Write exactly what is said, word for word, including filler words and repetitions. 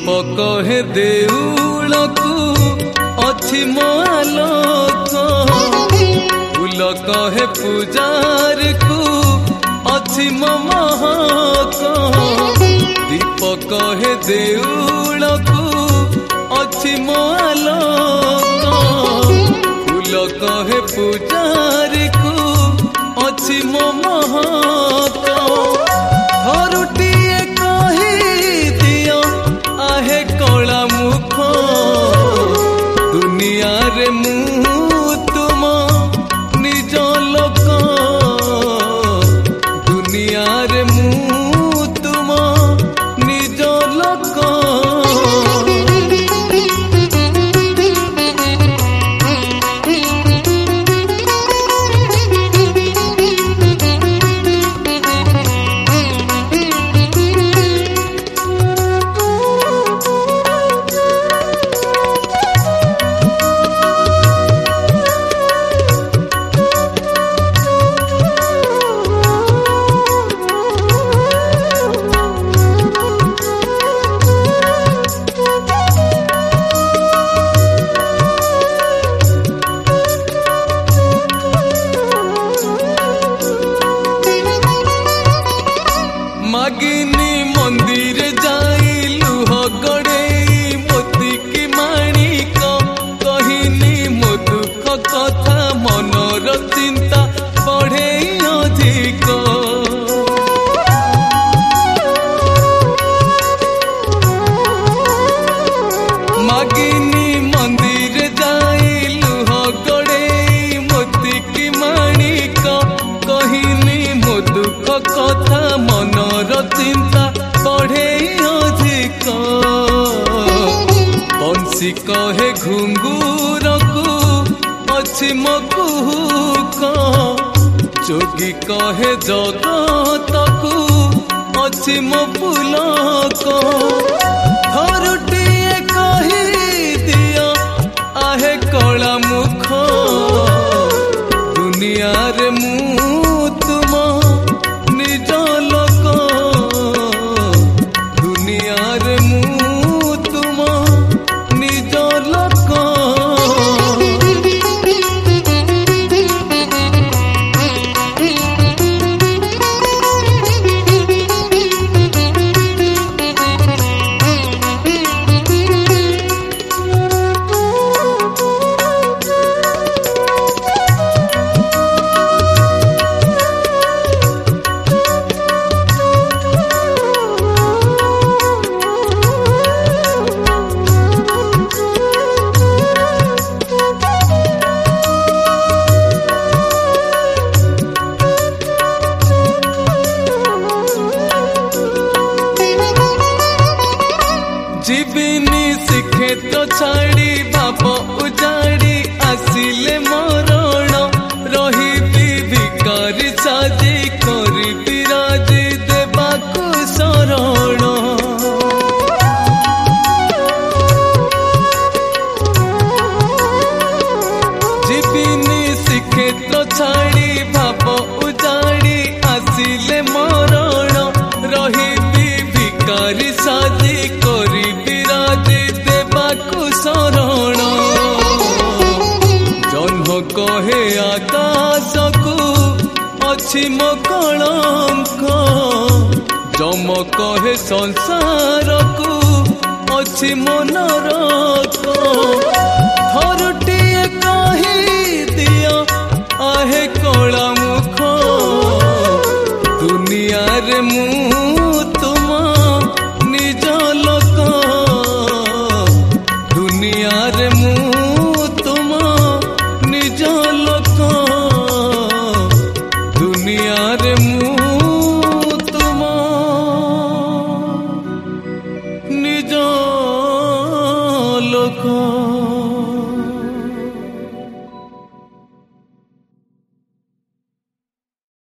दीपक हे देउलकु अछि मो आलोक फूल कहे पूजारी को अछि मो महक दीपक हे देउलकु अछि मो आलोक फूल कहे पूजारी को अछि मो महक थरुटिए कही दियो आहे कला मुख दुनिया रे मु तुम निज लोक दुनिया रे मु तुम निज लोक मागिनी मंदिर जाई लुह गड़े मोती की माणिक कहिनी मो दुख कथा मनर चिंता बढ़े अधिक मागिनी मंदिर जाई लुह गड़े मोती की माणिक कहिनी मो दुख कथा मनर चिंता बढ़े अधिक बंशी कहे घुंगुर को अछि मो कुहुक जोगी कहे जगत को अछि मो पुलक थरुटिए कही दियो आहे कला मुख दुनिया रे मु तुम निज लोक दुनिया रे मु तुम निज लोक जीविनी श्रीक्षेत्र छाड़ी बाप उजाड़ी आसिले मरण रही भिकारी साजी करी विराजी देवाकु शरण जीविनी श्रीक्षेत्र छाड़ी बाप उजाड़ी आसिले मरण रही भिकारी साजी करी शरण जन्म कहे आकाश को अछि मो कलंक जम कहे संसार को अछि मो नरक थरुटिए कही दियो आहे कला मुख